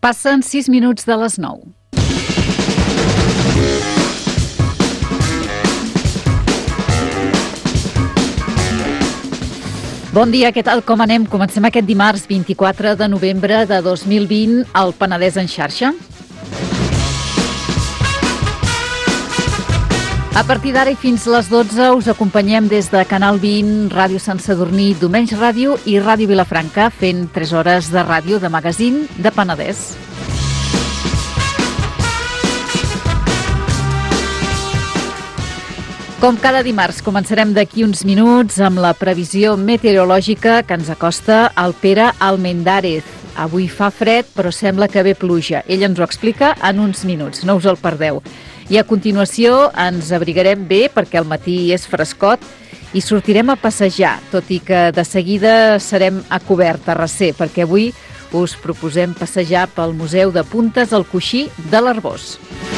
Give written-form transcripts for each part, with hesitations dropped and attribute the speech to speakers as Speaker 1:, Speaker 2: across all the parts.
Speaker 1: Passen 6 minuts de les 9. Bon dia, què tal, com anem? Comencem aquest dimarts 24 de novembre de 2020 al Penedès en xarxa. A partir d'ara i fins les 12 us acompanyem des de Canal 20, Ràdio Sant Sadurní, Domenys Ràdio i Ràdio Vilafranca, fent 3 hores de ràdio de magazín de Penedès. Com cada dimarts, començarem d'aquí uns minuts amb la previsió meteorològica que ens acosta el Pere Almendárez. Avui fa fred, però sembla que ve pluja. Ell ens ho explica en uns minuts, no us el perdeu. I a continuació ens abrigarem bé perquè al matí és frescot i sortirem a passejar, tot i que de seguida serem a cobert, a recer, perquè avui us proposem passejar pel Museu de Puntes al Coixí de l'Arboç.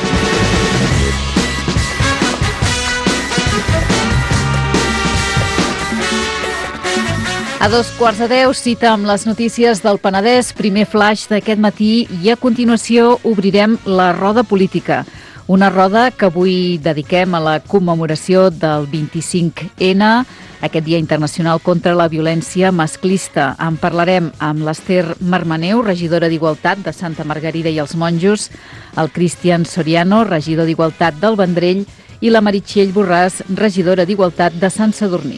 Speaker 1: A 2:15, cita amb les notícies del Penedès, primer flash d'aquest matí i a continuació obrirem la roda política. Una roda que avui dediquem a la commemoració del 25N, aquest Dia Internacional contra la Violència Masclista. En parlarem amb l'Ester Marmaneu, regidora d'Igualtat de Santa Margarida i els Monjos, el Cristian Soriano, regidor d'Igualtat del Vendrell, i la Meritxell Borràs, regidora d'Igualtat de Sant Sadurní.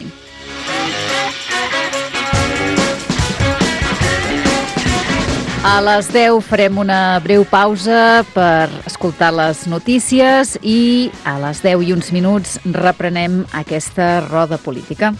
Speaker 1: A les 10 farem una breu pausa per escoltar les notícies i a les 10 i uns minuts reprenem aquesta roda política.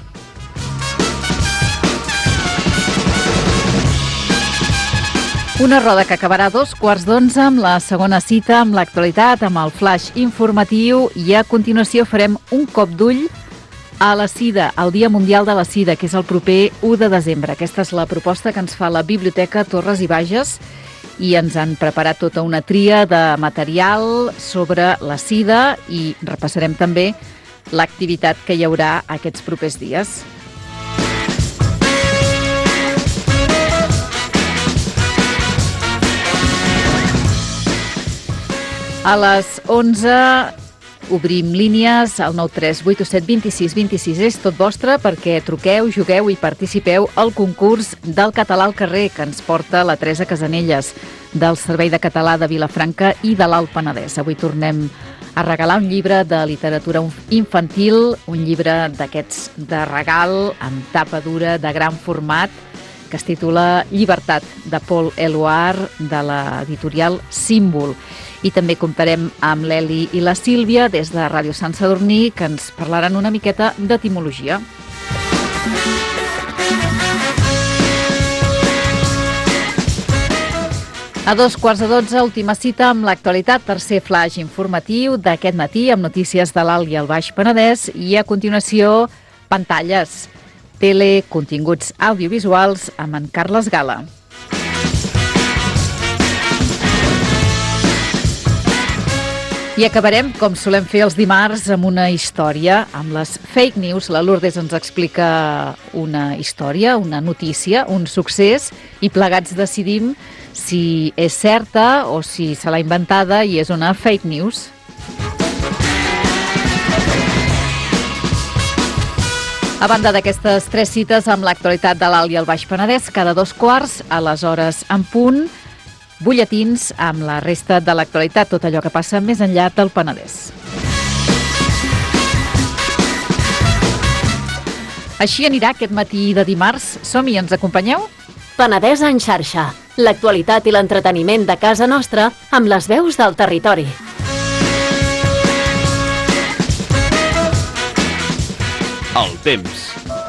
Speaker 1: Una roda que acabarà a 2:15 amb la segona cita, amb l'actualitat, amb el flash informatiu i a continuació farem un cop d'ull a la sida, el Dia Mundial de la Sida, que és el proper 1 de desembre. Aquesta és la proposta que ens fa la Biblioteca Torres i Bages i ens han preparat tota una tria de material sobre la sida i repassarem també l'activitat que hi haurà aquests propers dies. A les 11 obrim línies al 93887 26 26. És tot vostre perquè truqueu, jugueu i participeu al concurs del català al carrer que ens porta la Teresa Casanelles del Servei de Català de Vilafranca i de l'Alt Penedès. Avui tornem a regalar un llibre de literatura infantil, un llibre d'aquests de regal amb tapa dura de gran format que es titula Llibertat, de Paul Eluard, de l'editorial Símbol. I també comptarem amb l'Eli i la Sílvia des de Ràdio Sant Sadurní, que ens parlaran una miqueta d'etimologia. A 2:15, última cita amb l'actualitat, tercer flash informatiu d'aquest matí amb notícies de l'Alt i el Baix Penedès i a continuació pantalles, tele, continguts audiovisuals amb en Carles Gala. I acabarem, com solem fer els dimarts, amb una història, amb les fake news. La Lourdes ens explica una història, una notícia, un succés, i plegats decidim si és certa o si se l'ha inventada i és una fake news. A banda d'aquestes 3 cites amb l'actualitat de l'Alt i el Baix Penedès, cada 2:15, a les hores en punt, butlletins amb la resta de l'actualitat, tot allò que passa més enllà del Penedès. Així anirà aquest matí de dimarts. Som-hi, ens acompanyeu?
Speaker 2: Penedès en xarxa, l'actualitat i l'entreteniment de casa nostra amb les veus del territori.
Speaker 3: El temps.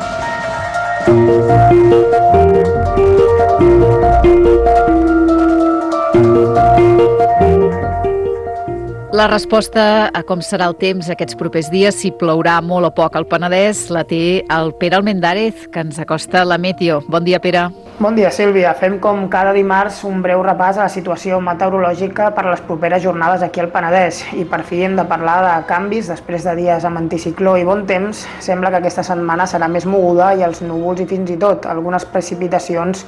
Speaker 1: La resposta a com serà el temps aquests propers dies, si plourà molt o poc al Penedès, la té el Pere Almendárez, que ens acosta la Meteo. Bon dia, Pere.
Speaker 4: Bon dia, Sílvia. Fem com cada dimarts un breu repàs a la situació meteorològica per les properes jornades aquí al Penedès. I per fi hem de parlar de canvis. Després de dies amb anticicló i bon temps, sembla que aquesta setmana serà més moguda i els núvols i fins i tot algunes precipitacions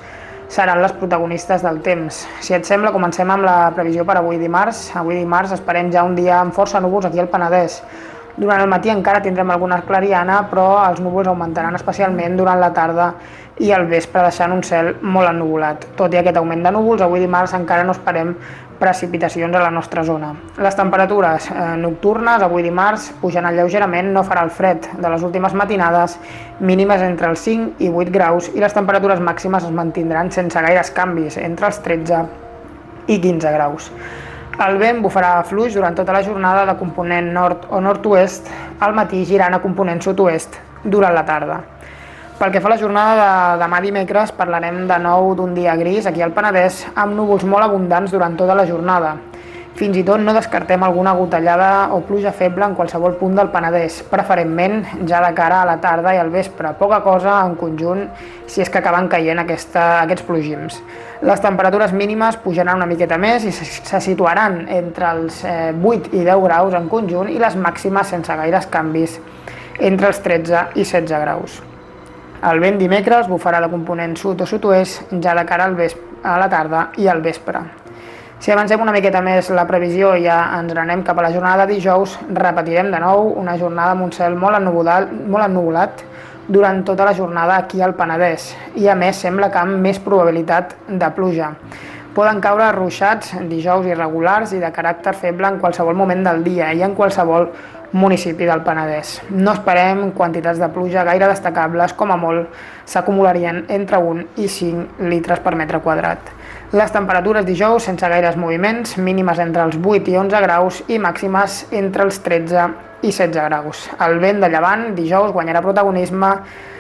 Speaker 4: seran les protagonistes del temps. Si et sembla, comencem amb la previsió per avui dimarts. Avui dimarts esperem ja un dia amb força núvols aquí al Penedès. Durant el matí encara tindrem alguna clariana, però els núvols augmentaran especialment durant la tarda i al vespre, deixant un cel molt ennuvolat. Tot i aquest augment de núvols, avui dimarts encara no esperem precipitacions a la nostra zona. Les temperatures nocturnes avui dimarts pujaran lleugerament, no farà el fred de les últimes matinades, mínimes entre els 5 i 8 graus, i les temperatures màximes es mantindran sense gaires canvis, entre els 13 i 15 graus. El vent bufarà fluix durant tota la jornada de component nord o nord-oest, al matí girant a component sud-oest durant la tarda. Pel que fa a la jornada de demà dimecres, parlarem de nou d'un dia gris aquí al Penedès, amb núvols molt abundants durant tota la jornada. Fins i tot no descartem alguna gotellada o pluja feble en qualsevol punt del Penedès, preferentment ja de cara a la tarda i al vespre, poca cosa en conjunt si és que acaben caient aquests plogims. Les temperatures mínimes pujaran una miqueta més i se situaran entre els 8 i 10 graus en conjunt, i les màximes sense gaires canvis entre els 13 i 16 graus. El vent dimecres bufarà de component sud o sud-oest ja de cara a la tarda i al vespre. Si avancem una miqueta més la previsió i ja ens anem cap a la jornada de dijous, repetirem de nou una jornada amb un cel molt ennuvolat durant tota la jornada aquí al Penedès, i a més sembla que amb més probabilitat de pluja. Poden caure ruixats dijous irregulars i de caràcter feble en qualsevol moment del dia i en qualsevol municipi del Penedès. No esperem quantitats de pluja gaire destacables, com a molt s'acumularien entre 1 i 5 litres per metre quadrat. Les temperatures dijous sense gaires moviments, mínimes entre els 8 i 11 graus i màximes entre els 13 i 16 graus. El vent de llevant dijous guanyarà protagonisme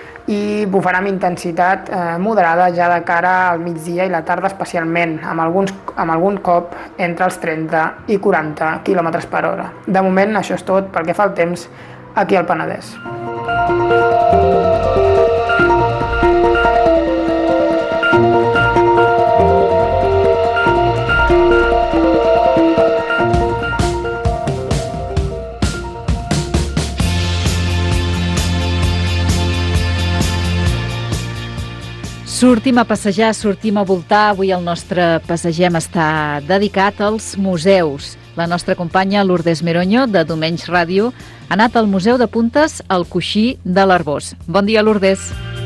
Speaker 4: i bufarà amb intensitat moderada ja de cara al migdia i la tarda especialment, amb algun cop entre els 30 i 40 km per hora. De moment això és tot pel que fa al temps aquí al Penedès.
Speaker 1: Sortim a passejar, sortim a voltar. Avui el nostre Passegem està dedicat als museus. La nostra companya Lourdes Meroño, de Domenys Ràdio, ha anat al Museu de Puntes al Coixí de l'Arboç. Bon dia, Lourdes.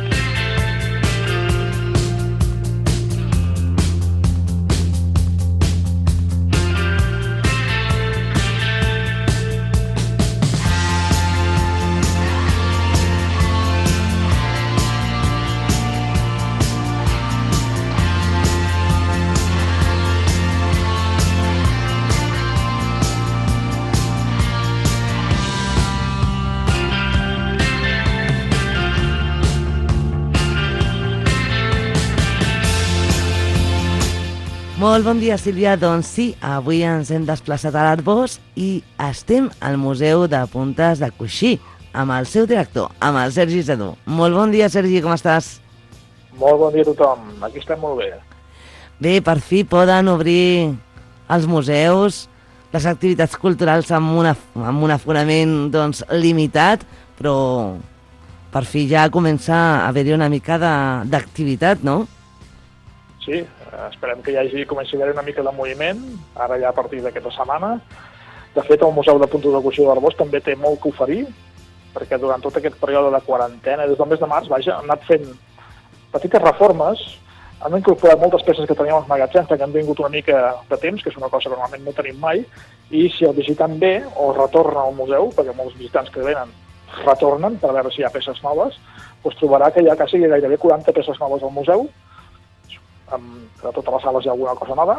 Speaker 5: Molt bon dia, Sílvia. Doncs sí, avui ens hem desplaçat a l'Arboç i estem al Museu de Puntes de Coixí, amb el seu director, amb el Sergi Sedú. Molt bon dia, Sergi, com estàs?
Speaker 6: Molt bon dia a tothom, aquí estem molt bé.
Speaker 5: Bé, per fi poden obrir els museus, les activitats culturals amb un aforament doncs, limitat, però per fi ja comença a haver-hi una mica d'activitat, no?
Speaker 6: Sí, esperem que comenci a haver una mica de moviment, ara ja a partir d'aquesta setmana. De fet, el Museu de Puntes de Coixí de l'Arboç també té molt que oferir, perquè durant tot aquest període de quarantena, des del mes de març, han anat fent petites reformes, han incorporat moltes peces que teníem als magatzems, perquè han vingut una mica de temps, que és una cosa que normalment no tenim mai, i si el visitant ve o retorna al museu, perquè molts visitants que venen retornen per veure si hi ha peces noves, doncs trobarà que hi ha quasi gairebé 40 peces noves al museu, a totes les sales hi ha alguna cosa nova,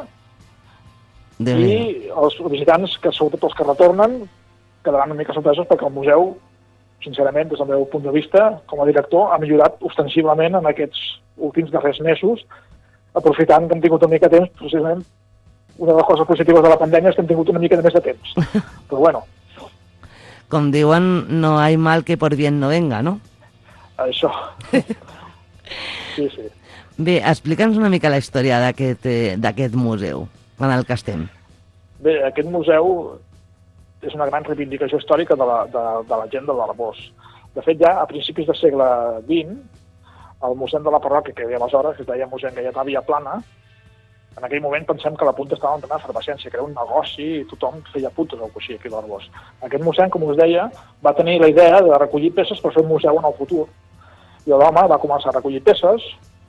Speaker 6: i els visitants, que sobretot els que retornen, quedaran una mica sorpresos perquè el museu, sincerament, des del meu punt de vista, com a director, ha millorat ostensiblement en aquests últims darrers mesos, aprofitant que hem tingut una mica de temps, precisament una de les coses positives de la pandèmia és que hem tingut una mica de més de temps. Però bueno.
Speaker 5: Com diuen, no hay mal que por bien no venga, no?
Speaker 6: Això. Sí, sí.
Speaker 5: Bé, explica'ns una mica la història d'aquest museu en el que estem.
Speaker 6: Bé, aquest museu és una gran reivindicació històrica de la gent de l'Arboç. De fet, ja a principis del segle XX, el mossèn de la parròquia, que hi havia aleshores, que es deia mossèn Gaietà Viaplana, en aquell moment pensem que la punta estava entrenant farmacèutica, que era un negoci i tothom feia puntes al coixí aquí a l'Arbós. Aquest mossèn, com us deia, va tenir la idea de recollir peces per fer un museu en el futur. I l'home va començar a recollir peces,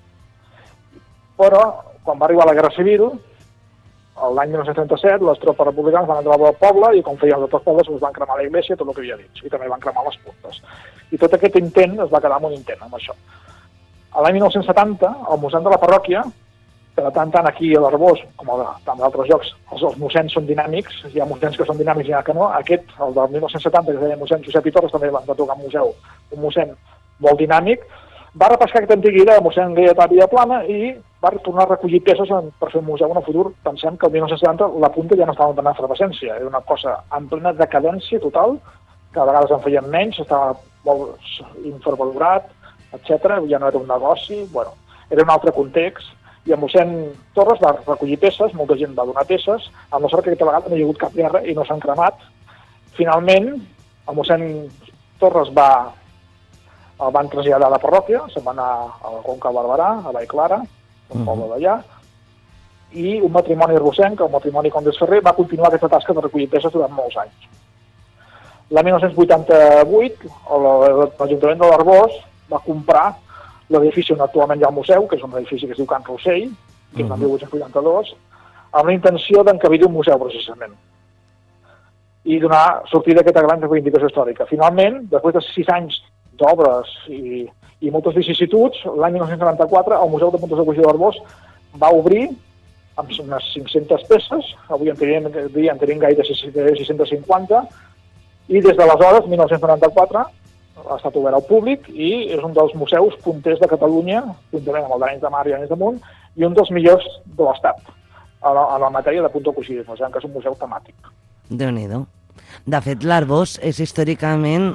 Speaker 6: però quan va arribar la Guerra Civil, l'any 1937, les tropes republicanes van entrar al poble i com feien els altres pobles es van cremar la iglesia, tot el que havia dins, i també van cremar les puntes. I tot aquest intent es va quedar en un intent, amb això. L'any 1970, el mossèn de la parròquia, que de tant aquí a l'Arbós, com a tant d'altres llocs, els mossens són dinàmics, hi ha mossens que són dinàmics i hi ha que no. Aquest, el del 1970, que es deia mossèn Josep i Torres, també va tocar un museu, un mossèn molt dinàmic, va repescar aquesta antiga idea de mossèn Gaietà Viaplana i va tornar a recollir peces per fer un museu en el futur. Pensem que el 1970 la punta ja no estava en efervescència, era una cosa en plena decadència total, que a vegades en feien menys, estava molt infravalorat, etc. Ja no era un negoci, bueno, era un altre context. I el mossèn Torres va recollir peces, molta gent va donar peces, amb la sort que aquesta vegada no hi ha hagut cap guerra i no s'han cremat. Finalment, el mossèn Torres el van traslladar a la parròquia, se'n va anar a la Conca de Barberà, a Vallclara, un poble d'allà, i un matrimoni arbosenc, el matrimoni Condés Ferrer, va continuar aquesta tasca de recollir peces durant molts anys. L'any 1988, l'Ajuntament de l'Arbós va comprar l'edifici on actualment hi ha el museu, que és un edifici que es diu Can Rossell, que és l'any 1882, amb la intenció d'encabir un museu, precisament, i donar sortida a aquesta gran reivindicació històrica. Finalment, després de 6 anys d'obres i moltes vicissituds, l'any 1994 el Museu de Puntes de Coixí de l'Arbós va obrir amb unes 500 peces, avui en tenim gaire 650, i des d'aleshores, 1994, ha estat obert al públic i és un dels museus punters de Catalunya, juntament amb el d'Arenys de Mar i Arenys de Munt, i un dels millors de l'Estat en la matèria de puntocoixidisme, que és un museu temàtic.
Speaker 5: Déu-n'hi-do. De fet, l'Arbós és històricament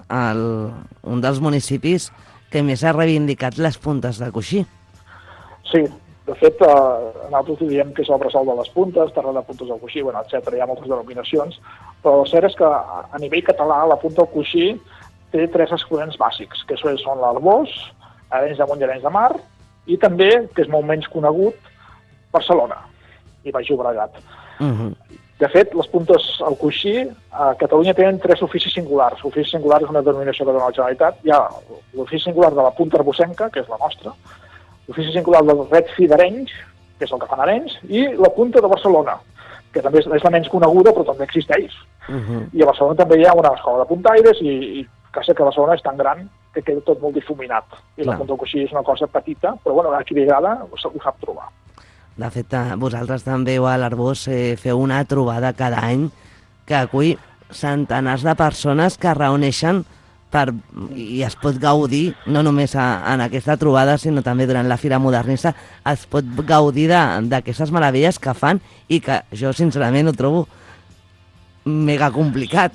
Speaker 5: un dels municipis que més ha reivindicat les puntes de coixí.
Speaker 6: Sí, de fet, nosaltres diem que és el bressol de les puntes, terra de puntes del coixí, etc. Hi ha moltes denominacions, però el cert és que a nivell català la punta del coixí té 3 exponents bàsics, que són l'Arbós, Arenys de Munt i Arenys de Mar, i també, que és molt menys conegut, Barcelona i Baix Llobregat. De fet, les puntes al coixí a Catalunya tenen 3 oficis singulars. L'ofici singular és una denominació que dona la Generalitat. Hi ha l'ofici singular de la punta arbosenca, que és la nostra, l'ofici singular del Ret Fi d'Arenys, que és el que fan Arenys, i la punta de Barcelona, que també és la menys coneguda, però també existeix. I a Barcelona també hi ha una escola de puntaires i que que Barcelona és tan gran que queda tot molt difuminat. I la punta del coixí és una cosa petita, però a qui li agrada ho sap trobar.
Speaker 5: De fet, vosaltres també a l'Arbós feu una trobada cada any que acull centenars de persones que es reuneixen i es pot gaudir, no només en aquesta trobada, sinó també durant la Fira Modernista, es pot gaudir d'aquestes meravelles que fan i que jo, sincerament, ho trobo mega complicat.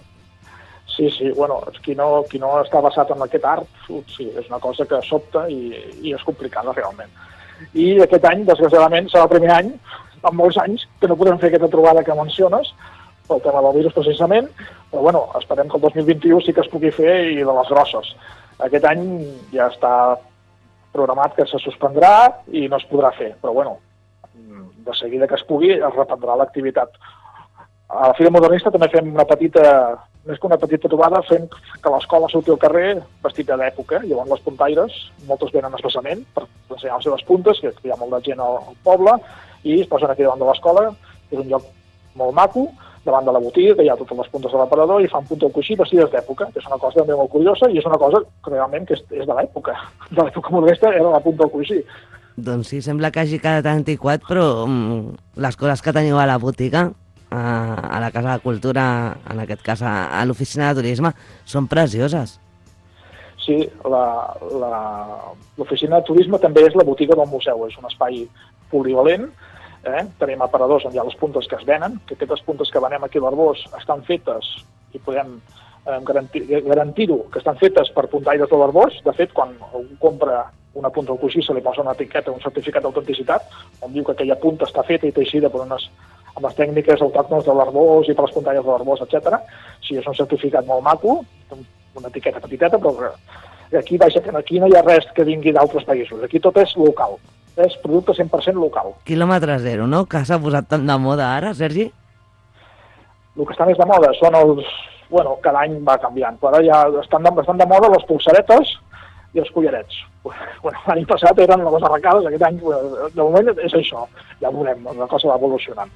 Speaker 6: Sí, qui no està basat en aquest art, sí, és una cosa que sobta i és complicada realment. I aquest any, desgraciadament, serà el primer any, en molts anys, que no podem fer aquesta trobada que menciones, pel tema del virus precisament, però esperem que el 2021 sí que es pugui fer i de les grosses. Aquest any ja està programat que se suspendrà i no es podrà fer, però de seguida que es pugui es reprendrà l'activitat. A la Fira Modernista també fem una petita, més que una petita trobada, fem que l'escola surti al carrer vestida d'època. Llavors les puntaires, moltes venen expressament per ensenyar les seves puntes, que hi ha molta gent al poble, i es posen aquí davant de l'escola, és un lloc molt maco, davant de la botiga, que hi ha totes les puntes de l'aparador, i fan punta al coixí vestides d'època, que és una cosa també molt curiosa, i és una cosa que realment que és de l'època. De l'època modernista era la punta al coixí.
Speaker 5: Doncs sí, sembla que hagi quedat antiquat, però les coses que teniu a la botiga, a la Casa de Cultura, en aquest cas a l'Oficina de Turisme, són precioses.
Speaker 6: Sí, l'Oficina de Turisme també és la botiga del museu, és un espai polivalent, tenim aparadors on hi ha les puntes que es venen, que aquestes puntes que venem aquí a l'Arbós estan fetes i podem garantir-ho, que estan fetes per puntaires de l'Arbós. De fet, quan algú compra una punta al coixí se li posa una etiqueta, un certificat d'autenticitat, on diu que aquella punta està feta i teixida amb les tècniques autòctones de l'Arbós i per les puntaires de l'Arbós, etc. Sí, és un certificat molt maco, una etiqueta petiteta, però I aquí, vaja, que aquí no hi ha res que vingui d'altres països, aquí tot és local, és producte 100% local.
Speaker 5: Quilòmetre zero, no? Que s'ha posat tan de moda ara, Sergi?
Speaker 6: El que està més de moda són els... Bueno, cada any va canviant, però ara ja estan de moda les pulseretes i els collarets. Bueno, l'any passat eren les arracades, aquest any, de moment és això. Ja veurem, la cosa va evolucionant.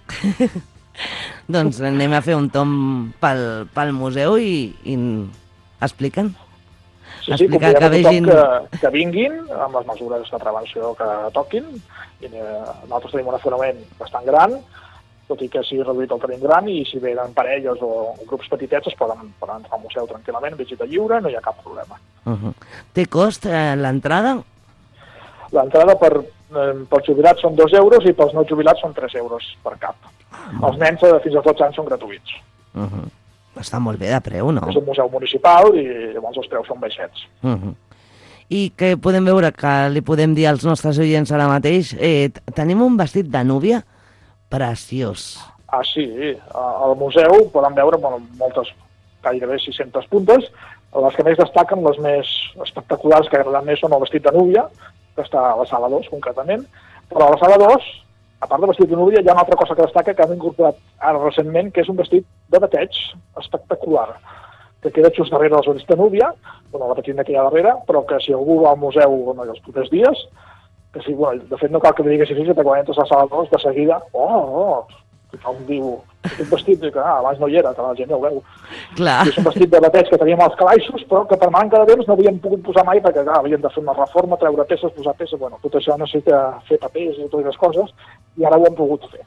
Speaker 5: Doncs anem a fer un tom pel museu i expliquen.
Speaker 6: Sí, convidem a tothom que vinguin amb les mesures de prevenció que toquin. I nosaltres tenim un aforament bastant gran, tot i que sigui reduït el tenim gran, i si venen parelles o grups petitets es poden entrar al museu tranquil·lament, visita lliure, no hi ha cap problema.
Speaker 5: Té cost l'entrada?
Speaker 6: L'entrada pels jubilats són 2 euros i pels no jubilats són 3 euros per cap. Els nens fins a 12 anys són gratuïts.
Speaker 5: Està molt bé de preu, no?
Speaker 6: És un museu municipal i llavors els preus són baixets.
Speaker 5: I què podem veure, que li podem dir als nostres oients ara mateix? Tenim un vestit de núvia preciós.
Speaker 6: Sí. Al museu poden veure moltes, gairebé 600 puntes. Les que més destaquen, les més espectaculars que agraden més, són el vestit de núvia, que està a la sala 2, concretament. Però a la sala 2, a part del vestit de núvia, hi ha una altra cosa que destaca que han incorporat ara recentment, que és un vestit de bateig espectacular, que queda just darrere dels vestits de núvia, la patina que hi ha darrere, però que si algú va al museu els propers dies, que sí, de fet no cal que li diguessis així, perquè quan entres a la sala 2, de seguida, tothom diu, aquest vestit, que abans no hi era, que la gent ja ho veu.
Speaker 5: Clar.
Speaker 6: És un vestit de bateig que teníem als calaixos, però que per manca de temps no havíem pogut posar mai, perquè havíem de fer una reforma, treure peces, posar peces, tot això necessita fer papers i totes les coses, i ara ho hem pogut fer.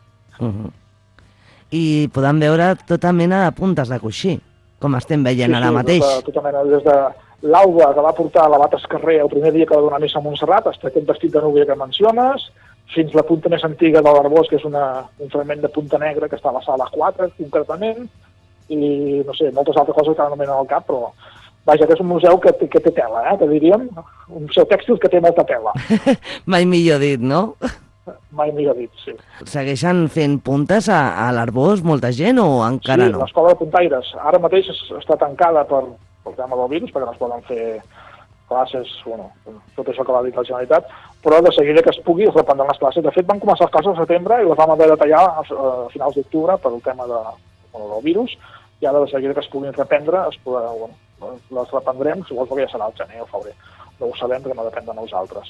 Speaker 5: I podem veure tota mena de puntes de coixí, com estem veient ara mateix.
Speaker 6: Sí, tota mena, des de l'Alba, que va portar la bata esquerrer el primer dia que va donar missa a Montserrat, fins aquest vestit de núvia que menciones, fins la punta més antiga de l'Arbós, que és un fragment de punta negra que està a la sala 4, concretament, i no sé, moltes altres coses que ara no m'he al cap, però vaja, que és un museu que té tela, que diríem, un museu tèxtil que té molta tela.
Speaker 5: Mai millor dit, no?
Speaker 6: Mai millor dit, sí.
Speaker 5: Segueixen fent puntes a l'Arbós molta gent o encara no?
Speaker 6: Sí, l'escola de puntaires ara mateix està tancada pel tema del virus, perquè no es poden fer classes, tot això que va dir la Generalitat, però de seguida que es pugui es reprendran les classes. De fet, van començar les classes al setembre i les vam haver de tallar a finals d'octubre per el tema del virus, i ara de seguida que es puguin reprendre les reprendrem, suposo que ja serà al gener o febrer. No ho sabem perquè no depèn de nosaltres.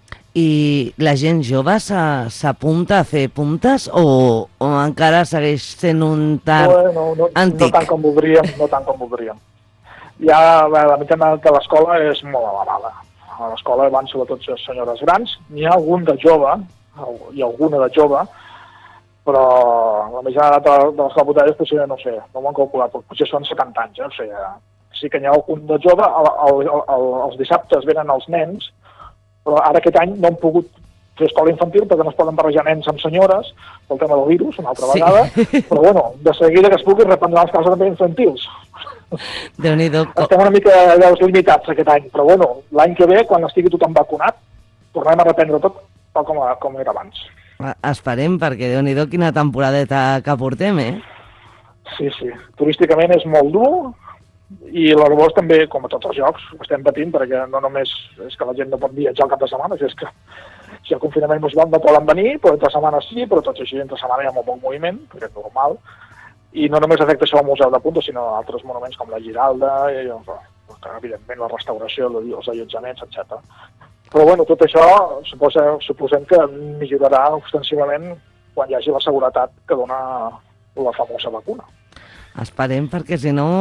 Speaker 5: I la gent jove s'apunta a fer puntes o encara segueix sent un tard antic?
Speaker 6: No tant com voldríem. Ja la meitat de l'escola és molt elevada. A l'escola van sobretot senyores grans, n'hi ha algun de jove, i alguna de jove, però la mitjana de les caputelles potser, no sé, no m'ho han calculat, però potser són 70 anys, o sigui, sí que n'hi ha algun de jove, els dissabtes venen els nens, però ara aquest any no han pogut fer escola infantil perquè no es poden barrejar nens amb senyores pel tema del virus, una altra vegada, però de seguida que es pugui reprendran les classes també infantils.
Speaker 5: Déu-n'hi-do.
Speaker 6: Estem una mica limitats aquest any, però l'any que ve, quan estigui tothom vacunat, tornarem a reprendre tot tal com era abans.
Speaker 5: Esperem, perquè Déu-n'hi-do quina temporadeta que portem,
Speaker 6: Sí. Turísticament és molt dur, i l'Arbós també, com a tots els jocs, estem patint, perquè no només és que la gent no pot viatjar al cap de setmana, és que si el confinament municipal no poden venir, però entre setmana sí, però tots així entre setmana hi ha molt poc moviment, perquè és normal, i no només afecta això al Museu de Punta, sinó altres monuments com la Giralda, i, evidentment la restauració, els allotjaments, etc. Però tot això suposem que millorarà ostensivament quan hi hagi la seguretat que dona la famosa vacuna.
Speaker 5: Esperem, perquè si no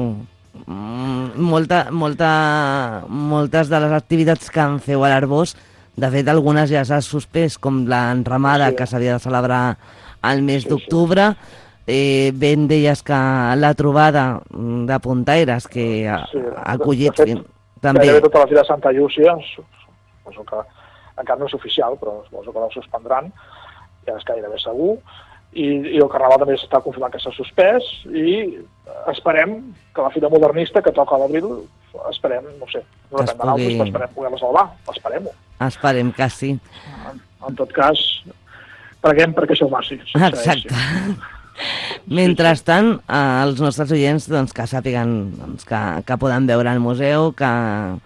Speaker 5: moltes de les activitats que en feu a l'Arbós, de fet algunes ja s'ha suspès, com l'enramada que s'havia de celebrar al mes d'octubre. Ben deies que la trobada de puntaires que ha acollit també...
Speaker 6: Gairebé tota la Fira de Santa Llúcia, suposo que encara no és oficial, però suposo que la suspendran, ja és gairebé segur, i el Carnaval també s'està confirmant que s'ha suspès, i esperem que la Fira Modernista, que toca a l'abril, esperem, no sé, no depèn de nosaltres, però esperem poder-la salvar, esperem-ho.
Speaker 5: Esperem que sí.
Speaker 6: En tot cas, preguem perquè això ho passi.
Speaker 5: Exacte. Mentrestant, els nostres oients que sàpiguen que poden veure el museu, que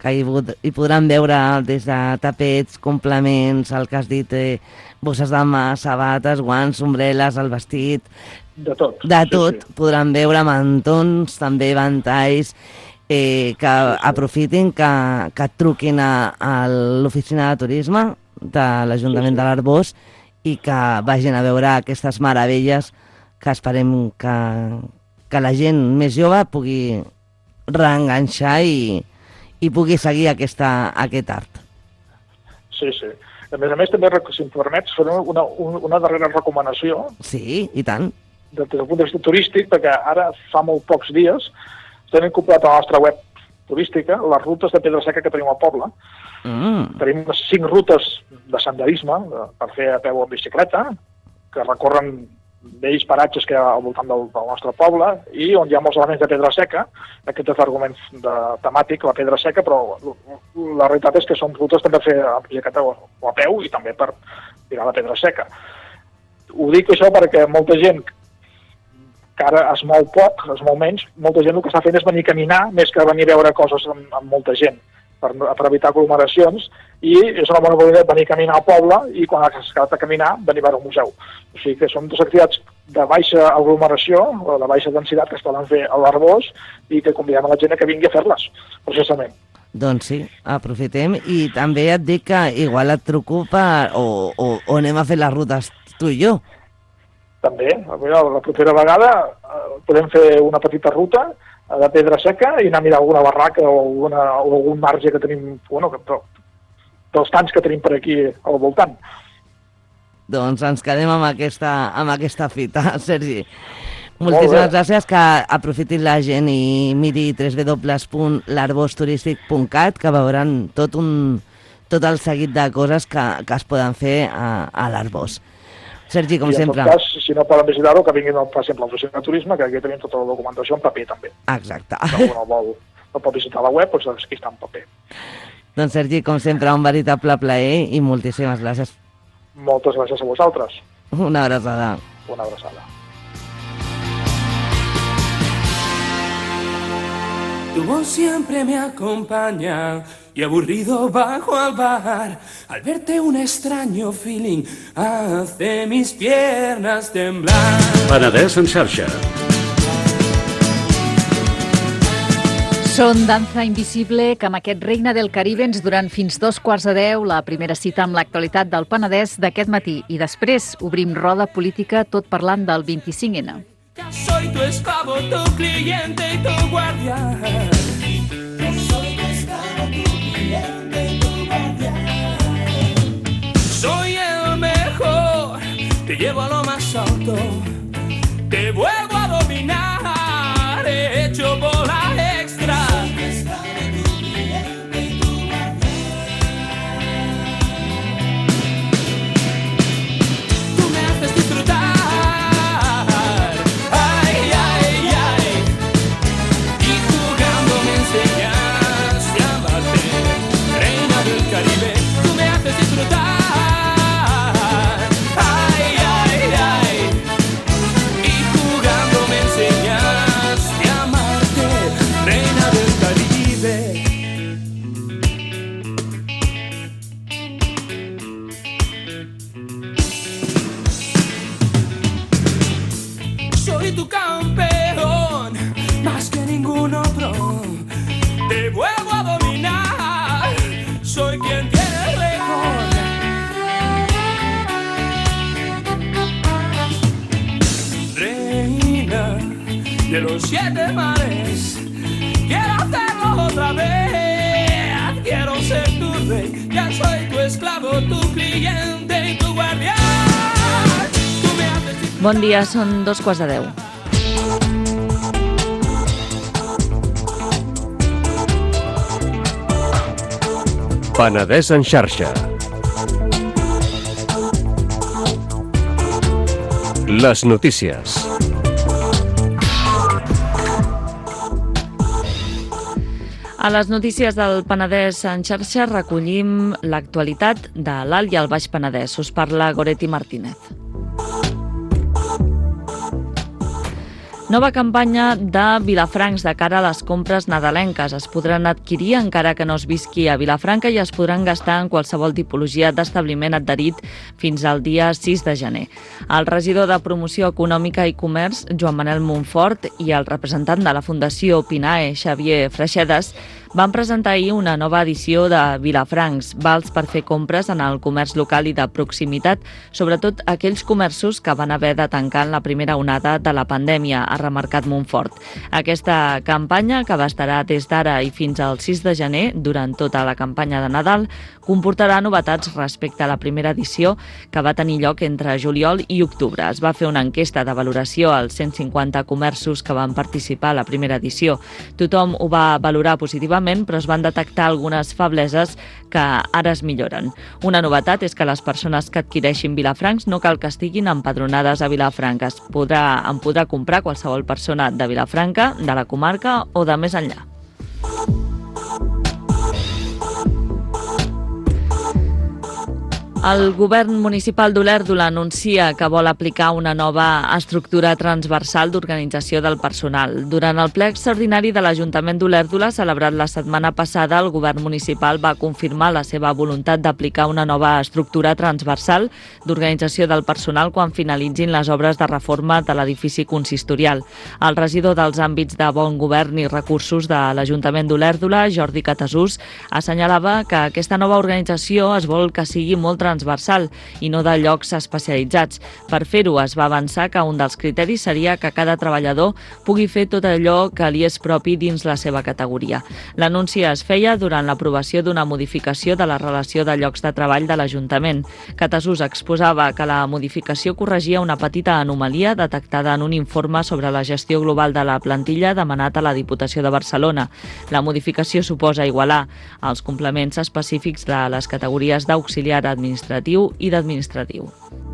Speaker 5: que hi podran veure des de tapets, complements, el que has dit, bosses de mà, sabates, guants, ombrelles, el vestit...
Speaker 6: De tot.
Speaker 5: De tot. Sí. Podran veure mantons, també ventalls, que aprofitin, que truquin a l'oficina de turisme de l'Ajuntament de l'Arboç i que vagin a veure aquestes meravelles que esperem que la gent més jove pugui reenganxar i pugui seguir aquest art.
Speaker 6: Sí. A més, també, si em permets, faré una darrera recomanació.
Speaker 5: Sí, i tant.
Speaker 6: Des del punt de vista turístic, perquè ara fa molt pocs dies tenim complet a la nostra web turística les rutes de Pedra Seca que tenim al poble. Tenim 5 rutes de senderisme per fer a peu o en bicicleta, que recorren vells paratges que hi ha al voltant del nostre poble i on hi ha molts elements de pedra seca, aquest és l'argument temàtic, la pedra seca, però la realitat és que són rutes també per fer a bicicleta o a peu i també per tirar la pedra seca. Ho dic això perquè molta gent que ara es mou poc, es mou menys, molta gent el que està fent és venir a caminar més que venir a veure coses amb molta gent per evitar aglomeracions i és una bona oportunitat venir a caminar al poble i quan has acabat de caminar venir a veure el museu. O sigui que són dues activitats de baixa aglomeració o de baixa densitat que es poden fer a l'Arboç i que convidem a la gent que vingui a fer-les, precisament.
Speaker 5: Doncs sí, aprofitem i també et dic que igual et truco o anem a fer les rutes tu i jo.
Speaker 6: També, la propera vegada podem fer una petita ruta de pedra seca i anar a mirar alguna barraca o algun marge que tenim, dels tants que tenim per aquí al voltant.
Speaker 5: Doncs ens quedem amb aquesta fita, Sergi. Moltíssimes gràcies, que aprofitin la gent i miri www.larbozturístic.cat, que veuran tot el seguit de coses que es poden fer a l'Arboç. Sergi, com sempre.
Speaker 6: I en tot cas, si no poden visitar-ho, que vinguin, per exemple, a l'oficina de turisme, que aquí tenim tota la documentació en paper, també.
Speaker 5: Exacte.
Speaker 6: Si algú no pot visitar la web, doncs aquí està en paper.
Speaker 5: Doncs, Sergi, com sempre, un veritable plaer i moltíssimes gràcies.
Speaker 6: Moltes gràcies a vosaltres.
Speaker 5: Una abraçada.
Speaker 6: Una abraçada.
Speaker 7: Tu voz siempre me acompaña y aburrido bajo al bar. Al verte un extraño feeling hace mis piernas temblar.
Speaker 3: Penedès en xarxa.
Speaker 1: Són Danza Invisible, que amb aquest Reina del Caribe ens duran fins 2:15, la primera cita amb l'actualitat del Penedès d'aquest matí. I després obrim roda política tot parlant del 25N.
Speaker 7: Ya soy tu esclavo, tu cliente y tu guardián. Ya soy tu esclavo, tu cliente y tu guardián. Soy el mejor, te llevo a lo más alto, te vuelvo a dominar, hecho bola extra. Soy tu esclavo, tu cliente y tu guardián. Tú me haces disfrutar. Soy tu campeón, más que ningún otro. Te vuelvo a dominar, soy quien tiene el récord. Reina de los 7 mares, quiero hacerlo otra vez. Quiero ser tu rey, ya soy tu esclavo, tu cliente y tu guardián.
Speaker 1: Bon dia, són 2:15.
Speaker 3: Penedès en xarxa. Les notícies.
Speaker 8: A les notícies del Penedès en xarxa recollim l'actualitat de l'Alt i el Baix Penedès. Us parla Goretti Martínez. Nova campanya de Vilafrancs de cara a les compres nadalenques. Es podran adquirir encara que no es visqui a Vilafranca i es podran gastar en qualsevol tipologia d'establiment adherit fins al dia 6 de gener. El regidor de Promoció Econòmica i Comerç, Joan Manel Montfort, i el representant de la Fundació Pinae, Xavier Freixedes, van presentar ahir una nova edició de Vilafrancs, vals per fer compres en el comerç local i de proximitat, sobretot aquells comerços que van haver de tancar en la primera onada de la pandèmia, ha remarcat Montfort. Aquesta campanya, que abastarà des d'ara i fins al 6 de gener, durant tota la campanya de Nadal, comportarà novetats respecte a la primera edició, que va tenir lloc entre juliol i octubre. Es va fer una enquesta de valoració als 150 comerços que van participar a la primera edició. Tothom ho va valorar positivament, però es van detectar algunes febleses que ara es milloren. Una novetat és que les persones que adquireixin Vilafrancs no cal que estiguin empadronades a Vilafranca. En podrà comprar qualsevol persona de Vilafranca, de la comarca o de més enllà. El govern municipal d'Olèrdola anuncia que vol aplicar una nova estructura transversal d'organització del personal. Durant el ple extraordinari de l'Ajuntament d'Olèrdola, celebrat la setmana passada, el govern municipal va confirmar la seva voluntat d'aplicar una nova estructura transversal d'organització del personal quan finalitzin les obres de reforma de l'edifici consistorial. El regidor dels àmbits de bon govern i recursos de l'Ajuntament d'Olèrdola, Jordi Catasús, assenyalava que aquesta nova organització es vol que sigui molt transversal i no de llocs especialitzats. Per fer-ho es va avançar que un dels criteris seria que cada treballador pugui fer tot allò que li és propi dins la seva categoria. L'anunci es feia durant l'aprovació d'una modificació de la relació de llocs de treball de l'Ajuntament. Catasús exposava que la modificació corregia una petita anomalia detectada en un informe sobre la gestió global de la plantilla demanat a la Diputació de Barcelona. La modificació suposa igualar els complements específics de les categories d'auxiliar administratiu i d'administratiu.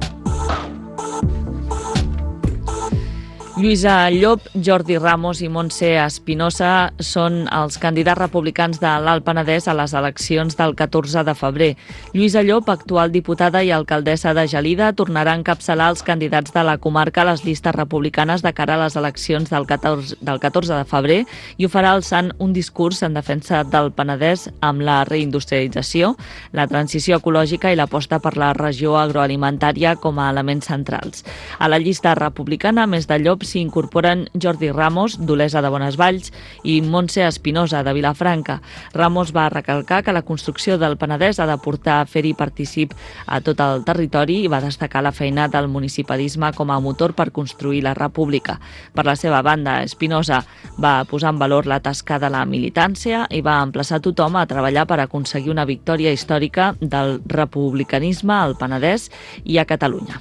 Speaker 8: Lluïsa Llop, Jordi Ramos i Montse Espinosa són els candidats republicans de l'Alt Penedès a les eleccions del 14 de febrer. Lluïsa Llop, actual diputada i alcaldessa de Gelida, tornarà a encapçalar els candidats de la comarca a les llistes republicanes de cara a les eleccions del 14 de febrer i ho farà alçant un discurs en defensa del Penedès amb la reindustrialització, la transició ecològica i l'aposta per la regió agroalimentària com a elements centrals. A la llista republicana, a més de Llop, s'hi incorporen Jordi Ramos, d'Olesa de Bonesvalls, i Montse Espinosa, de Vilafranca. Ramos va recalcar que la construcció del Penedès ha de portar a fer-hi particip a tot el territori i va destacar la feina del municipalisme com a motor per construir la república. Per la seva banda, Espinosa va posar en valor la tasca de la militància i va emplaçar tothom a treballar per aconseguir una victòria històrica del republicanisme al Penedès i a Catalunya.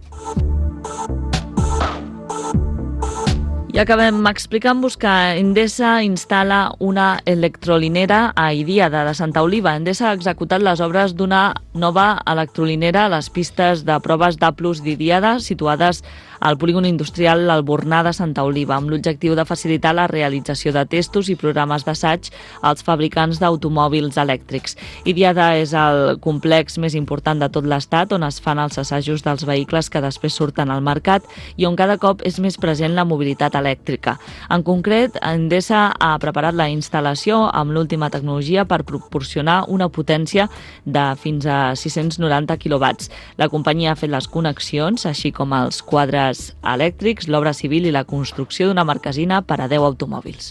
Speaker 8: I acabem explicant-vos que Endesa instal·la una electrolinera a Idiada de Santa Oliva. Endesa ha executat les obres d'una nova electrolinera a les pistes de proves d'Aplus d'Idiada, situades al polígon industrial Albornà de Santa Oliva, amb l'objectiu de facilitar la realització de testos i programes d'assaig als fabricants d'automòbils elèctrics. Idiada és el complex més important de tot l'estat, on es fan els assajos dels vehicles que després surten al mercat i on cada cop és més present la mobilitat elèctrica. En concret, Endesa ha preparat la instal·lació amb l'última tecnologia per proporcionar una potència de fins a 690 quilowatts. La companyia ha fet les connexions, així com els quadres elèctrics, l'obra civil i la construcció d'una marquesina per a 10 automòbils.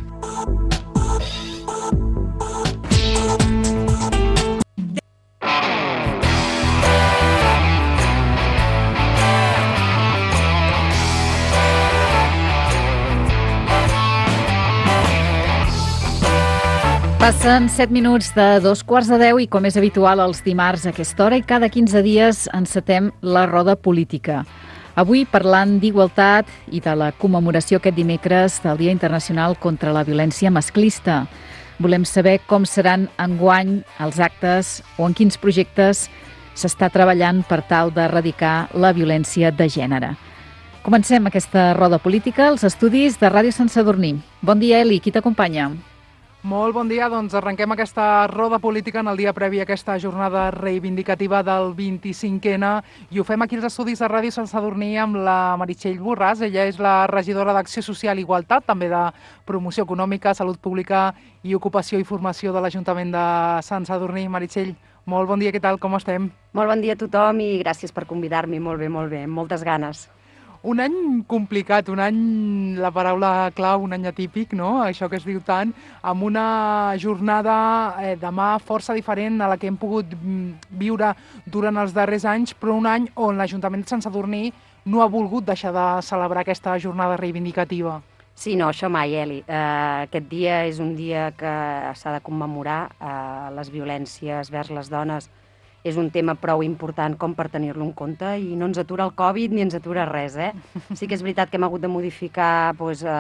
Speaker 1: Passen 7 minuts de 2:15 i, com és habitual els dimarts a aquesta hora, i cada 15 dies encetem la roda política. Avui parlant d'igualtat i de la commemoració aquest dimecres del Dia Internacional contra la Violència Masclista. Volem saber com seran enguany els actes o en quins projectes s'està treballant per tal d'erradicar la violència de gènere. Comencem aquesta roda política als estudis de Ràdio Sant Sadurní. Bon dia, Eli, qui t'acompanya?
Speaker 9: Molt bon dia, doncs arrenquem aquesta roda política en el dia previ a aquesta jornada reivindicativa del 25N i ho fem aquí als estudis de Ràdio Sant Sadurní amb la Meritxell Borràs. Ella és la regidora d'Acció Social i Igualtat, també de Promoció Econòmica, Salut Pública i Ocupació i Formació de l'Ajuntament de Sant Sadurní. Meritxell, molt bon dia, què tal, com estem?
Speaker 10: Molt bon dia a tothom i gràcies per convidar-me, molt bé, amb moltes ganes.
Speaker 9: Un any complicat, un any, la paraula clau, un any atípic, no? Això que es diu tant, amb una jornada demà força diferent a la que hem pogut viure durant els darrers anys, però un any on l'Ajuntament de Sant Sadurní no ha volgut deixar de celebrar aquesta jornada reivindicativa.
Speaker 10: Sí, no, això mai, Eli. Aquest dia és un dia que s'ha de commemorar. Les violències vers les dones és un tema prou important com per tenir-lo en compte i no ens atura el Covid ni ens atura res, Sí que és veritat que hem hagut de modificar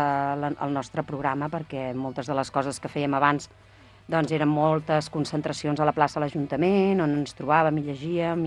Speaker 10: el nostre programa perquè moltes de les coses que fèiem abans doncs eren moltes concentracions a la plaça de l'Ajuntament on ens trobàvem i llegíem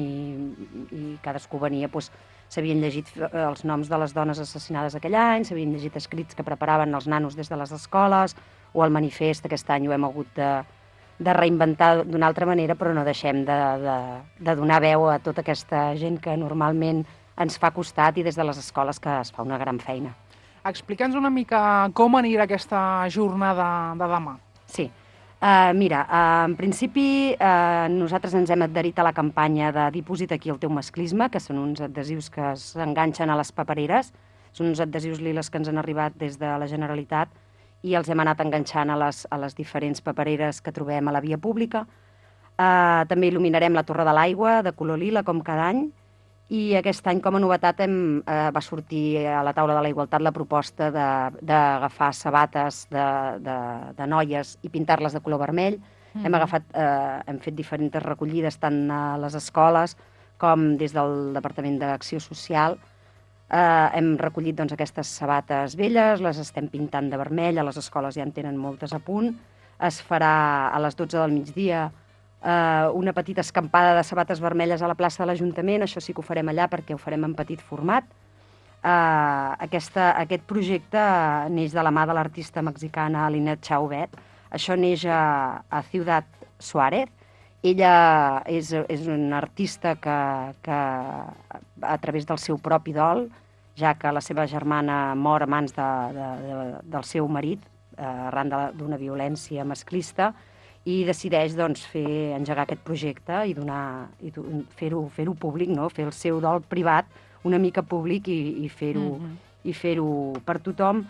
Speaker 10: i cadascú venia, s'havien llegit els noms de les dones assassinades aquell any, s'havien llegit escrits que preparaven els nanos des de les escoles o el manifest, aquest any ho hem hagut de reinventar d'una altra manera, però no deixem de donar veu a tota aquesta gent que normalment ens fa costat i des de les escoles que es fa una gran feina.
Speaker 9: Explica'ns una mica com anirà aquesta jornada de demà.
Speaker 10: Sí. Mira, en principi nosaltres ens hem adherit a la campanya de Diposit aquí el teu masclisme, que són uns adhesius que s'enganxen a les papereres, són uns adhesius liles que ens han arribat des de la Generalitat i els hem anat enganxant a les diferents papereres que trobem a la via pública. També il·luminarem la Torre de l'Aigua, de color lila, com cada any, i aquest any, com a novetat, va sortir a la taula de la igualtat la proposta d'agafar sabates de noies i pintar-les de color vermell. Hem fet diferents recollides tant a les escoles com des del Departament d'Acció Social. Hem recollit aquestes sabates velles, les estem pintant de vermell, a les escoles ja en tenen moltes a punt. Es farà a les 12 del migdia una petita escampada de sabates vermelles a la plaça de l'Ajuntament, això sí que ho farem allà perquè ho farem en petit format. Aquest projecte neix de la mà de l'artista mexicana Lynette Chauvet, això neix a Ciudad Suárez. Ella és una artista que a través del seu propi dol, ja que la seva germana mor a mans del seu marit arran d'una violència masclista, i decideix engegar aquest projecte i fer-ho públic, fer el seu dol privat una mica públic i fer-ho per tothom.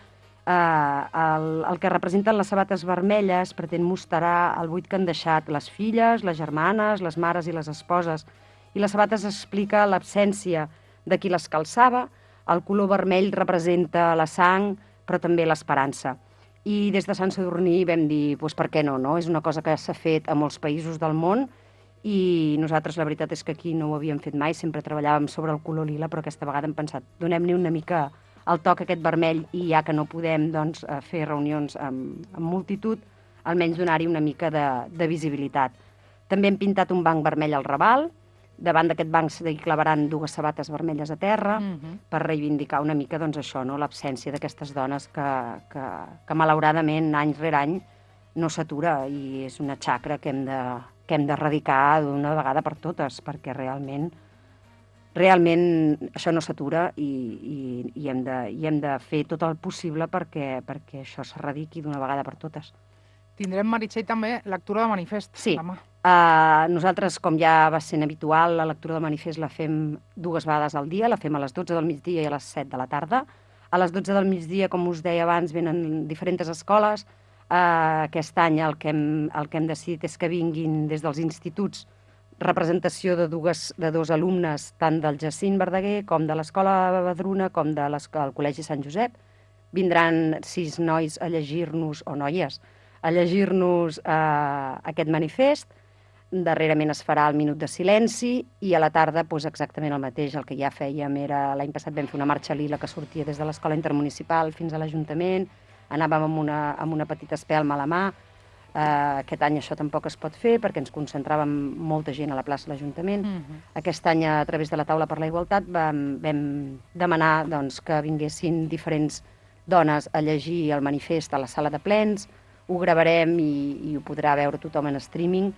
Speaker 10: El que representen les sabates vermelles pretén mostrar el buit que han deixat les filles, les germanes, les mares i les esposes. I les sabates explica l'absència de qui les calçava, el color vermell representa la sang, però també l'esperança. I des de Sant Sadurní vam dir, per què no? És una cosa que s'ha fet a molts països del món i nosaltres la veritat és que aquí no ho havíem fet mai, sempre treballàvem sobre el color lila, però aquesta vegada hem pensat, donem-li una mica el toc aquest vermell i ja que no podem fer reunions amb multitud, almenys donar-hi una mica de visibilitat. També hem pintat un banc vermell al Raval, davant d'aquest banc s'hi clavaran dues sabates vermelles a terra per reivindicar una mica això, l'absència d'aquestes dones que malauradament any rere any no s'atura i és una xacra que hem d'erradicar d'una vegada per totes perquè realment això no s'atura i hem de fer tot el possible perquè això s'erradiqui d'una vegada per totes.
Speaker 9: Tindrem, Meritxell, també lectura de manifest demà.
Speaker 10: Nosaltres, com ja va sent habitual, la lectura de manifest la fem 2 vegades al dia, la fem a les 12 del migdia i a les 7 de la tarda. A les 12 del migdia, com us deia abans, venen diferents escoles. Aquest any el que hem decidit és que vinguin des dels instituts representació de dos alumnes, tant del Jacint Verdaguer com de l'Escola Badruna com del Col·legi Sant Josep. Vindran 6 nois a llegir-nos, o noies, a llegir-nos aquest manifest. Darrerament es farà el minut de silenci i a la tarda exactament el mateix. El que ja fèiem era, l'any passat vam fer una marxa lila que sortia des de l'Escola Intermunicipal fins a l'Ajuntament, anàvem amb una petita espelma a la mà. Aquest any això tampoc es pot fer perquè ens concentràvem molta gent a la plaça de l'Ajuntament. Aquest any, a través de la Taula per la Igualtat, vam demanar que vinguessin diferents dones a llegir el manifest a la sala de plens. ho gravarem i ho podrà veure tothom en streaming.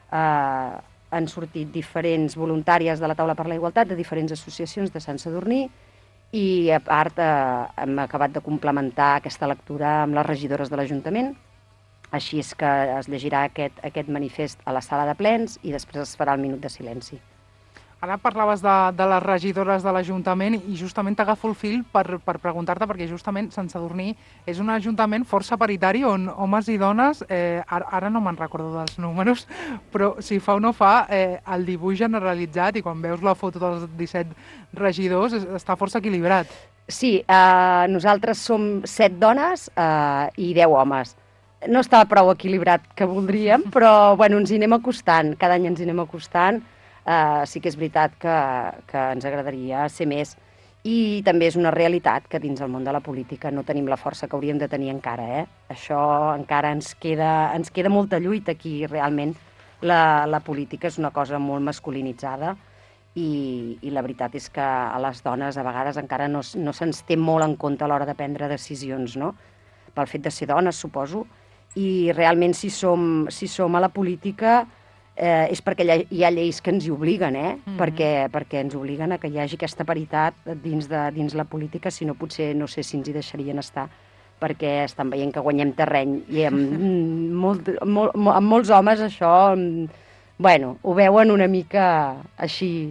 Speaker 10: Han sortit diferents voluntàries de la Taula per la Igualtat, de diferents associacions de Sant Sadurní, i a part hem acabat de complementar aquesta lectura amb les regidores de l'Ajuntament. Així és que es llegirà aquest manifest a la sala de plens i després es farà el minut de silenci.
Speaker 9: Ara parlaves de les regidores de l'Ajuntament i justament t'agafo el fil per preguntar-te, perquè justament Sant Sadurní és un ajuntament força paritari on homes i dones, ara no me'n recordo dels números, però si fa o no fa, el dibuix generalitzat i quan veus la foto dels 17 regidors està força equilibrat.
Speaker 10: Sí, nosaltres som 7 dones i 10 homes. No està prou equilibrat que voldríem, però bueno, ens hi anem acostant, cada any ens hi anem acostant. Sí que és veritat que ens agradaria ser més i també és una realitat que dins el món de la política no tenim la força que hauríem de tenir encara. Això encara ens queda molta lluita aquí. Realment la política és una cosa molt masculinitzada i la veritat és que a les dones a vegades encara no se'ns té molt en compte a l'hora de prendre decisions, no? Pel fet de ser dones, suposo, i realment si som a la política és perquè hi ha lleis que ens hi obliguen, perquè ens obliguen a que hi hagi aquesta paritat dins la política, si no potser no sé si ens hi deixarien estar, perquè estan veient que guanyem terreny i amb molts homes això, bueno, ho veuen una mica així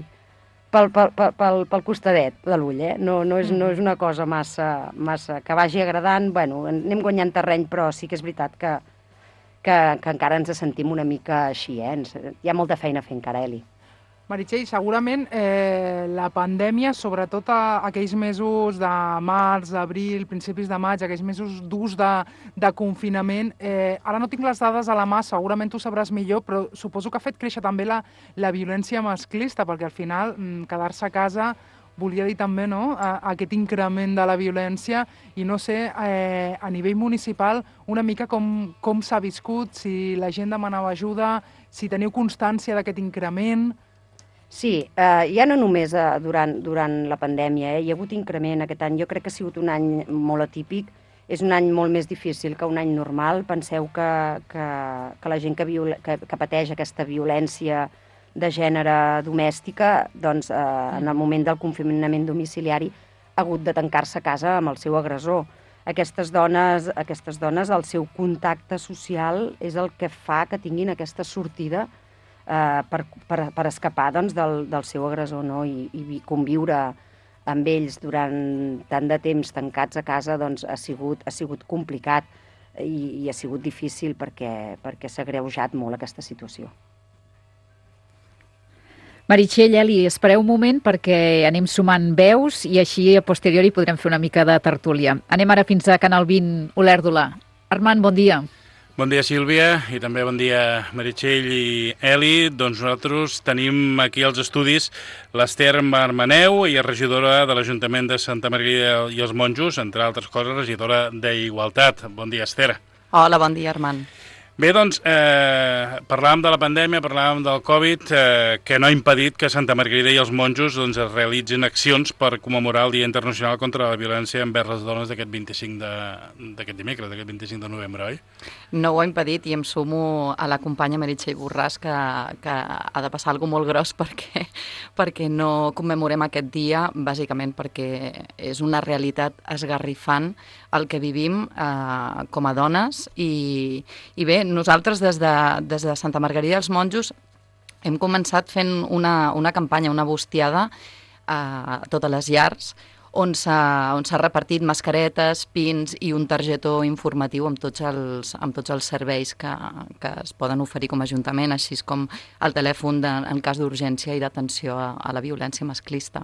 Speaker 10: pel costadet de l'ull, no és una cosa massa que vagi agradant, bueno, anem guanyant terreny, però sí que és veritat que encara ens sentim una mica així, hi ha molta feina a fer encara, Eli.
Speaker 9: Meritxell, segurament la pandèmia, sobretot aquells mesos de març, abril, principis de maig, aquells mesos durs de confinament, ara no tinc les dades a la mà, segurament tu sabràs millor, però suposo que ha fet créixer també la violència masclista, perquè al final quedar-se a casa volia dir també aquest increment de la violència i no sé, a nivell municipal, una mica com s'ha viscut, si la gent demanava ajuda, si teniu constància d'aquest increment.
Speaker 10: Sí, ja no només durant la pandèmia, hi ha hagut increment aquest any. Jo crec que ha sigut un any molt atípic, és un any molt més difícil que un any normal. Penseu que la gent que pateix aquesta violència de gènere domèstica, doncs en el moment del confinament domiciliari ha hagut de tancar-se a casa amb el seu agressor. Aquestes dones, el seu contacte social és el que fa que tinguin aquesta sortida per escapar del seu agressor, no? I conviure amb ells durant tant de temps tancats a casa doncs ha sigut complicat i ha sigut difícil perquè s'ha agreujat molt aquesta situació.
Speaker 1: Meritxell, Eli, espereu un moment perquè anem sumant veus i així a posteriori podrem fer una mica de tertúlia. Anem ara fins a Canal 20, Olèrdola. Armand, bon dia.
Speaker 11: Bon dia, Sílvia, i també bon dia, Meritxell i Eli. Doncs nosaltres tenim aquí als estudis l'Ester Marmaneu, i és regidora de l'Ajuntament de Santa Margarida i els Monjos, entre altres coses, regidora d'Igualtat. Bon dia,Ester.
Speaker 12: Hola, bon dia, Armand.
Speaker 11: Bé, doncs, parlàvem de la pandèmia, parlàvem del Covid, que no ha impedit que Santa Margarida i els Monjos es realitzin accions per commemorar el Dia Internacional contra la Violència envers les dones d'aquest 25 d'aquest dimecres, d'aquest 25 de novembre, oi?
Speaker 12: No ho ha impedit i em sumo a la companya Meritxell Borràs que ha de passar alguna cosa molt gros perquè no commemorem aquest dia, bàsicament perquè és una realitat esgarrifant el que vivim com a dones i bé, nosaltres des de Santa Margarida dels Monjos hem començat fent una campanya, una bustiada a totes les llars on s'ha repartit mascaretes, pins i un targetó informatiu amb tots els serveis que es poden oferir com a Ajuntament, així com el telèfon en cas d'urgència i d'atenció a la violència masclista.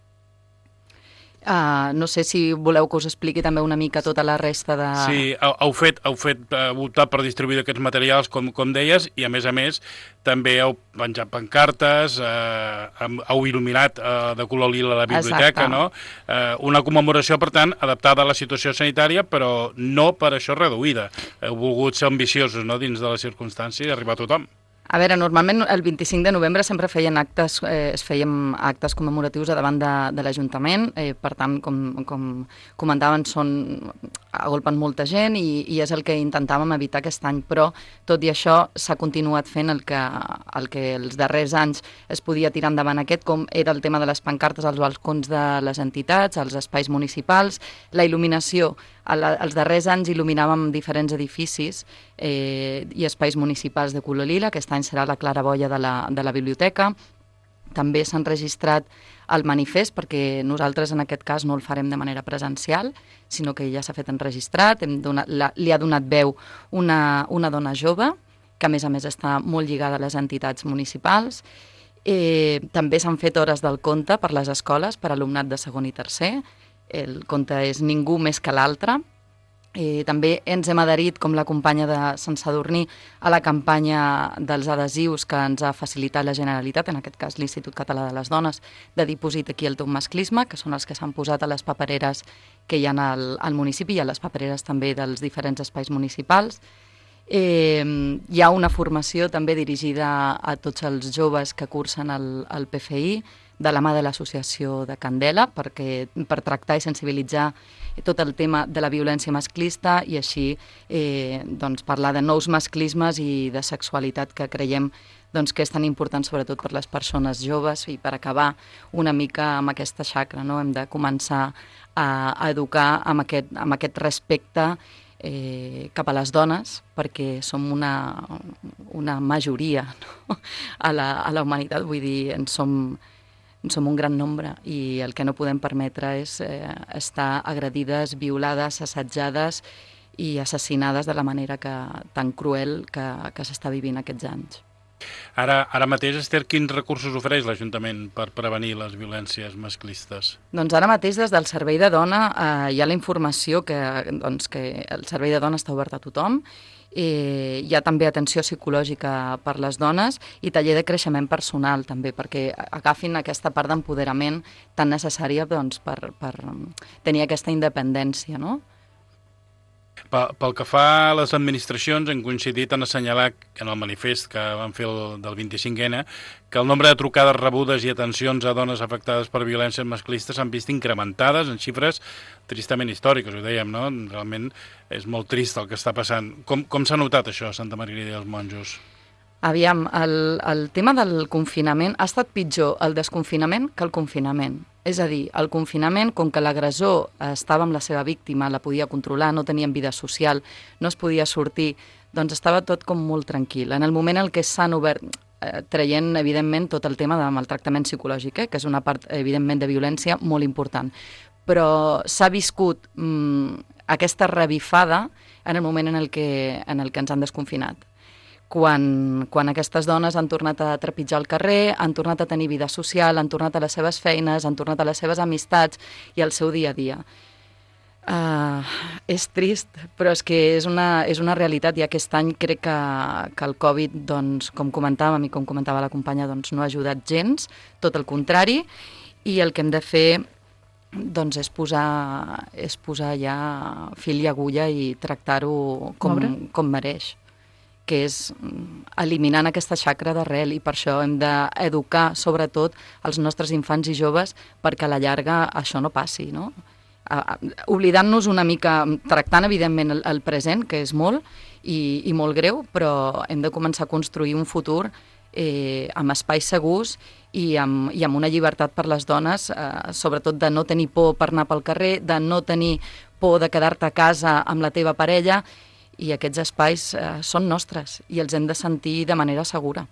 Speaker 12: No sé si voleu que us expliqui també una mica tota la resta de...
Speaker 11: Sí, heu optat per distribuir aquests materials, com deies, i a més també heu penjat pancartes, heu il·luminat de color lila la biblioteca, no? Una commemoració, per tant, adaptada a la situació sanitària, però no per això reduïda. Heu volgut ser ambiciosos, no?, dins de les circumstàncies i arribar a tothom.
Speaker 12: A veure, normalment el 25 de novembre sempre fèiem actes commemoratius a davant de l'Ajuntament, per tant, com comentaven, agolpen molta gent i és el que intentàvem evitar aquest any, però tot i això s'ha continuat fent el que els darrers anys es podia tirar endavant com era el tema de les pancartes als balcons de les entitats, als espais municipals, la il·luminació. Els darrers anys il·luminàvem diferents edificis i espais municipals de color lila. Aquest any serà la claraboia de la biblioteca. També s'ha enregistrat el manifest, perquè nosaltres en aquest cas no el farem de manera presencial, sinó que ja s'ha fet enregistrat. Li ha donat veu una dona jove, que a més està molt lligada a les entitats municipals. També s'han fet hores del conte per les escoles, per alumnat de segon i tercer. El conte és Ningú més que l'altre. També ens hem adherit, com la companya de Sant Sadurní, a la campanya dels adhesius que ens ha facilitat la Generalitat, en aquest cas l'Institut Català de les Dones, de Diposit aquí el teu masclisme, que són els que s'han posat a les papereres que hi ha al municipi i a les papereres també dels diferents espais municipals. Hi ha una formació també dirigida a tots els joves que cursen el PFI, de la mà de l'associació de Candela, per tractar i sensibilitzar tot el tema de la violència masclista i així parlar de nous masclismes i de sexualitat, que creiem que és tan important sobretot per les persones joves, i per acabar una mica amb aquesta xacra, no? Hem de començar a educar amb aquest respecte cap a les dones, perquè som una majoria, no? a la humanitat, vull dir, en som un gran nombre, i el que no podem permetre és estar agredides, violades, assetjades i assassinades de la manera tan cruel que s'està vivint aquests anys.
Speaker 11: Ara mateix, Esther, quins recursos ofereix l'Ajuntament per prevenir les violències masclistes?
Speaker 12: Doncs ara mateix des del Servei de Dona hi ha la informació que el Servei de Dona està obert a tothom. Hi ha també atenció psicològica per les dones i taller de creixement personal també, perquè agafin aquesta part d'empoderament tan necessària per tenir aquesta independència, no?
Speaker 11: Pel que fa a les administracions, hem coincidit en assenyalar en el manifest que van fer del 25N que el nombre de trucades rebudes i atencions a dones afectades per violències masclistes s'han vist incrementades en xifres tristament històriques, ho dèiem, no? Realment és molt trist el que està passant. Com s'ha notat això a Santa Margarida dels Monjos?
Speaker 12: Aviam, el tema del confinament ha estat pitjor el desconfinament que el confinament. És a dir, el confinament, com que l'agressor estava amb la seva víctima, la podia controlar, no tenien vida social, no es podia sortir, doncs estava tot com molt tranquil. En el moment en què s'han obert, traient, evidentment, tot el tema de maltractament psicològic, que és una part, evidentment, de violència molt important. Però s'ha viscut aquesta revifada en el moment en el que ens han desconfinat. Quan aquestes dones han tornat a trepitjar el carrer, han tornat a tenir vida social, han tornat a les seves feines, han tornat a les seves amistats i al seu dia a dia. És trist, però és que és una realitat, i aquest any crec que el Covid, doncs, com comentàvem i com comentava la companya, doncs, no ha ajudat gens, tot el contrari, i el que hem de fer doncs, és posar ja fil i agulla i tractar-ho com mereix, que és eliminant aquesta xacra d'arrel, i per això hem d'educar sobretot els nostres infants i joves perquè a la llarga això no passi, no? Oblidant-nos una mica, tractant evidentment el present, que és molt i molt greu, però hem de començar a construir un futur amb espais segurs i amb una llibertat per les dones, sobretot de no tenir por per anar pel carrer, de no tenir por de quedar-te a casa amb la teva parella, i aquests espais són nostres i els hem de sentir de manera segura.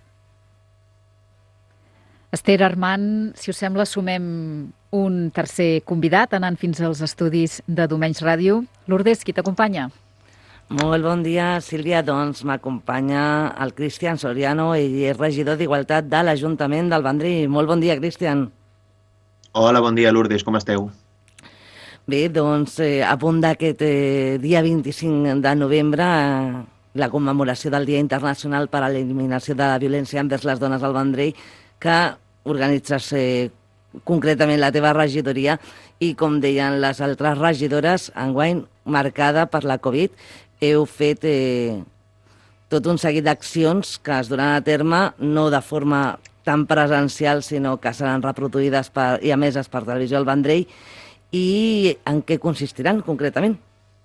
Speaker 1: Esther, Armand, si us sembla, sumem un tercer convidat anant fins als estudis de Domenys Ràdio. Lourdes, qui t'acompanya?
Speaker 5: Molt bon dia, Sílvia. Doncs m'acompanya el Cristian Soriano, ell és regidor d'Igualtat de l'Ajuntament del Vendrell. Molt bon dia, Cristian.
Speaker 13: Hola, bon dia, Lourdes, com esteu?
Speaker 5: Bé, doncs, a punt d'aquest dia 25 de novembre, la commemoració del Dia Internacional per a l'Eliminació de la Violència envers les Dones al Vendrell, que organitzes concretament la teva regidoria, i com deien les altres regidores, enguany marcada per la Covid, heu fet tot un seguit d'accions que es duran a terme, no de forma tan presencial, sinó que seran reproduïdes i emeses per Televisió El Vendrell. I en què consistiran concretament?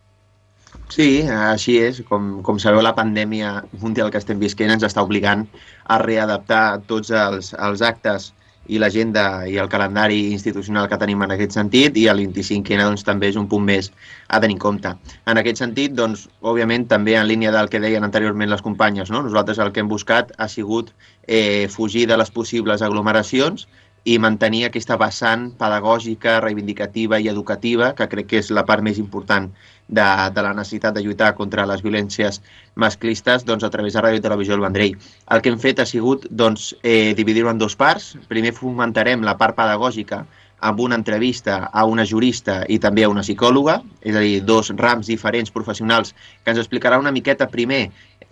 Speaker 13: Sí, així és. Com sabeu, la pandèmia mundial que estem visquent ens està obligant a readaptar tots els actes i l'agenda i el calendari institucional que tenim en aquest sentit, i el 25N doncs, també és un punt més a tenir en compte. En aquest sentit, doncs, òbviament, també en línia del que deien anteriorment les companyes, no? Nosaltres el que hem buscat ha sigut fugir de les possibles aglomeracions i mantenir aquesta vessant pedagògica, reivindicativa i educativa, que crec que és la part més important de la necessitat de lluitar contra les violències masclistes, doncs, a través de Ràdio i Televisió El Vendrell. El que hem fet ha sigut doncs, dividir-ho en dues parts. Primer fomentarem la part pedagògica amb una entrevista a una jurista i també a una psicòloga, és a dir, dos rams diferents professionals que ens explicarà una miqueta primer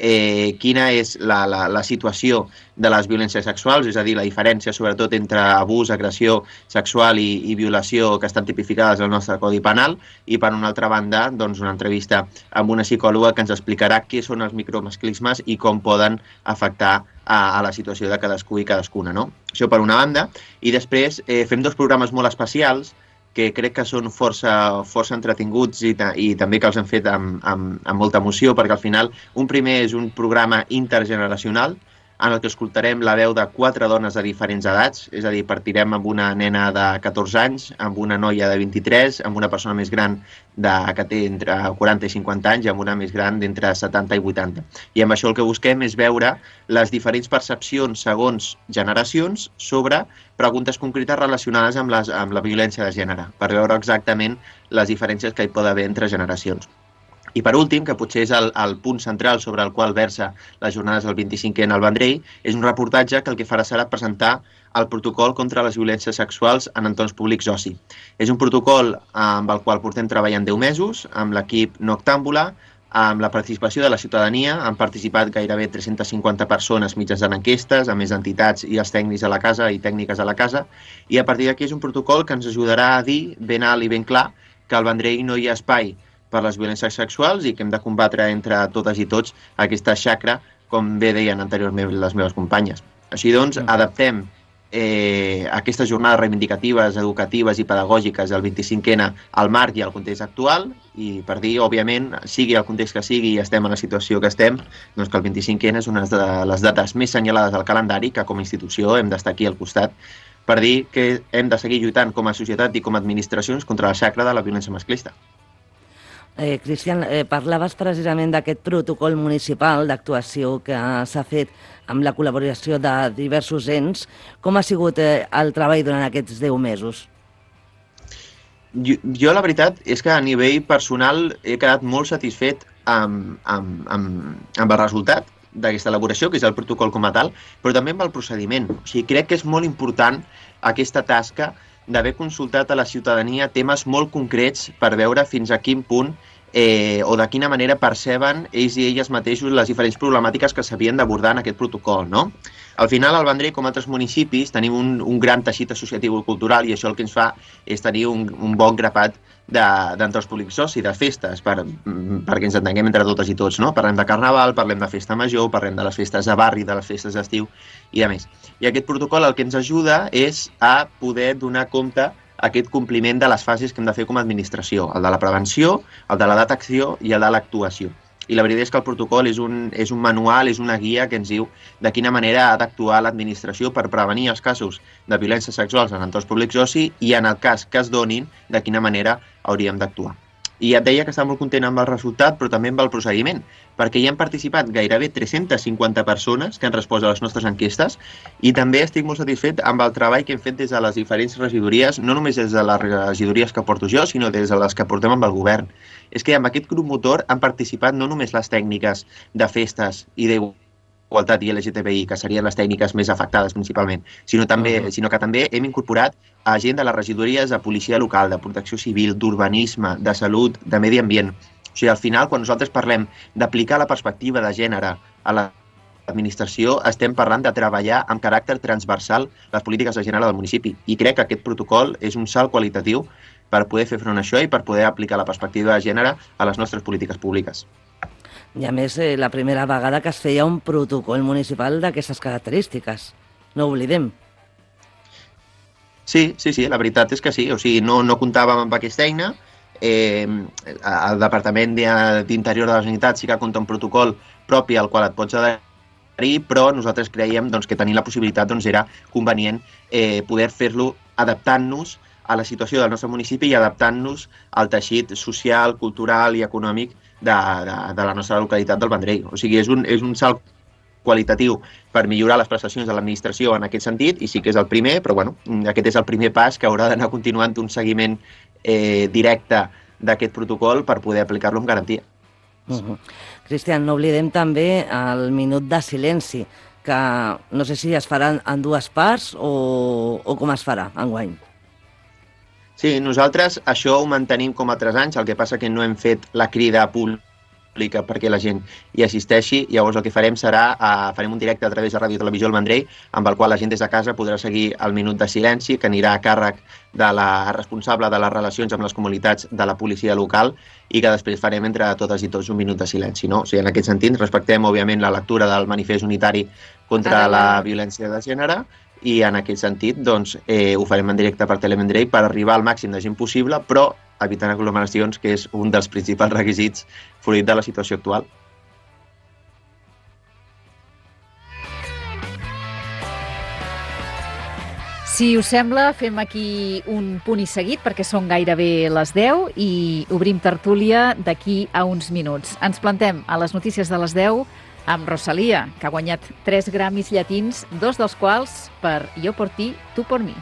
Speaker 13: quina és la situació de les violències sexuals, és a dir, la diferència sobretot entre abús, agressió sexual i violació que estan tipificades al nostre Codi Penal, i per una altra banda doncs, una entrevista amb una psicòloga que ens explicarà què són els micromasclismes i com poden afectar a la situació de cadascú i cadascuna, no? Això per una banda. I després fem dos programes molt especials que crec que són força entretinguts i també que els hem fet amb molta emoció, perquè al final un primer és un programa intergeneracional en el que escoltarem la veu de 4 dones de diferents edats, és a dir, partirem amb una nena de 14 anys, amb una noia de 23, amb una persona més gran que té entre 40 i 50 anys i amb una més gran d'entre 70 i 80. I amb això el que busquem és veure les diferents percepcions segons generacions sobre preguntes concretes relacionades amb la violència de gènere, per veure exactament les diferències que hi pot haver entre generacions. I per últim, que potser és el punt central sobre el qual versa les jornades del 25N al Vendrell, és un reportatge que el que farà serà presentar el protocol contra les violències sexuals en entorns públics d'oci. És un protocol amb el qual portem treballant 10 mesos, amb l'equip Noctàmbula, amb la participació de la ciutadania. Han participat gairebé 350 persones mitjançant enquestes, a més entitats i els tècnics a la casa i tècniques a la casa, i a partir d'aquí és un protocol que ens ajudarà a dir ben alt i ben clar que al Vendrell no hi ha espai per les violències sexuals i que hem de combatre entre totes i tots aquesta xacra, com bé deien anteriorment les meves companyes. Així doncs, adaptem aquestes jornades reivindicatives, educatives i pedagògiques del 25N al marc i al context actual, i per dir, òbviament, sigui el context que sigui i estem en la situació que estem, doncs que el 25N és una de les dates més senyalades del calendari, que com a institució hem d'estar aquí al costat per dir que hem de seguir lluitant com a societat i com a administracions contra la xacra de la violència masclista.
Speaker 5: Cristian, parlaves precisament d'aquest protocol municipal d'actuació que s'ha fet amb la col·laboració de diversos ens. Com ha sigut el treball durant aquests 10 mesos?
Speaker 13: Jo la veritat és que a nivell personal he quedat molt satisfet amb el resultat d'aquesta elaboració, que és el protocol com a tal, però també amb el procediment. O sigui, crec que és molt important aquesta tasca d'haver consultat a la ciutadania temes molt concrets per veure fins a quin punt o de quina manera perceben ells i elles mateixos les diferents problemàtiques que s'havien d'abordar en aquest protocol, no? Al final, al Vendrell, com altres municipis, tenim un gran teixit associatiu i cultural, i això el que ens fa és tenir un bon grapat d'entorns públics d'oci, de festes, perquè ens entenguem entre totes i tots, no? Parlem de carnaval, parlem de festa major, parlem de les festes de barri, de les festes d'estiu i a més. I aquest protocol el que ens ajuda és a poder donar compte aquest compliment de les fases que hem de fer com a administració, el de la prevenció, el de la detecció i el de l'actuació. I la veritat és que el protocol és un manual, és una guia que ens diu de quina manera ha d'actuar l'administració per prevenir els casos de violències sexuals en entorns públics d'oci i en el cas que es donin, de quina manera hauríem d'actuar. I et deia que està molt content amb el resultat, però també amb el procediment, perquè hi han participat gairebé 350 persones que han respost a les nostres enquestes, i també estic molt satisfet amb el treball que hem fet des de les diferents regidories, no només des de les regidories que porto jo, sinó des de les que portem amb el govern. És que amb aquest grup motor han participat no només les tècniques de festes i d'igualtat i LGTBI, que serien les tècniques més afectades principalment, sinó que també hem incorporat a gent de les regidories de policia local, de protecció civil, d'urbanisme, de salut, de medi ambient. O sigui, al final, quan nosaltres parlem d'aplicar la perspectiva de gènere a l'administració, estem parlant de treballar amb caràcter transversal les polítiques de gènere del municipi. I crec que aquest protocol és un salt qualitatiu per poder fer front a això i per poder aplicar la perspectiva de gènere a les nostres polítiques públiques.
Speaker 5: I a més, la primera vegada que es feia un protocol municipal d'aquestes característiques. No ho oblidem.
Speaker 13: Sí, la veritat és que sí. O sigui, no comptàvem amb aquesta eina. El Departament d'Interior de la Generalitat sí que compta un protocol propi al qual et pots adherir, però nosaltres creiem que tenir la possibilitat era convenient poder fer-lo adaptant-nos a la situació del nostre municipi i adaptant-nos al teixit social, cultural i econòmic de la nostra localitat del Vendrell. O sigui, és un salt qualitatiu per millorar les prestacions de l'administració en aquest sentit, i sí que és el primer, però bueno, aquest és el primer pas que haurà d'anar continuant un seguiment directe d'aquest protocol per poder aplicar-lo amb garantia.
Speaker 5: Cristian, no oblidem també el minut de silenci, que no sé si es farà en dues parts o com es farà enguany.
Speaker 13: Sí, nosaltres això ho mantenim com a altres anys, el que passa que no hem fet la crida pública perquè la gent hi assisteixi. Llavors el que farem serà, farem un directe a través de Ràdio Televisió El Vendrell, amb el qual la gent des de casa podrà seguir el minut de silenci, que anirà a càrrec de la responsable de les relacions amb les comunitats de la policia local, i que després farem entre totes i tots un minut de silenci. No? O sigui, en aquest sentit, respectem, òbviament, la lectura del manifest unitari contra la violència de gènere, i en aquest sentit ho farem en directe per Televendrell per arribar al màxim de gent possible, però evitant aglomeracions, que és un dels principals requisits fruit de la situació actual.
Speaker 1: Si us sembla, fem aquí un punt i seguit, perquè són gairebé les 10 i obrim tertúlia d'aquí a uns minuts. Ens plantem a les notícies de les 10 amb Rosalía, que ha guanyat 3 Grammys llatins, 2 dels quals per Yo por ti, tú por mí.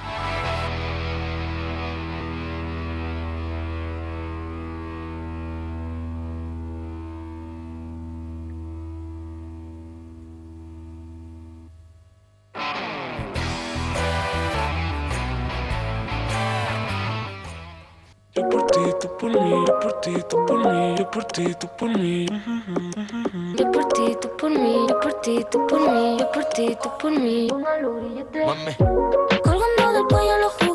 Speaker 7: Yo por ti, tú por mí, yo por ti, tú por mí, yo por ti, tú por mí. Yo por ti, tú por mí, yo por ti, tú por mí, yo por ti, tú por mí. Colgando del cuello los juguetes.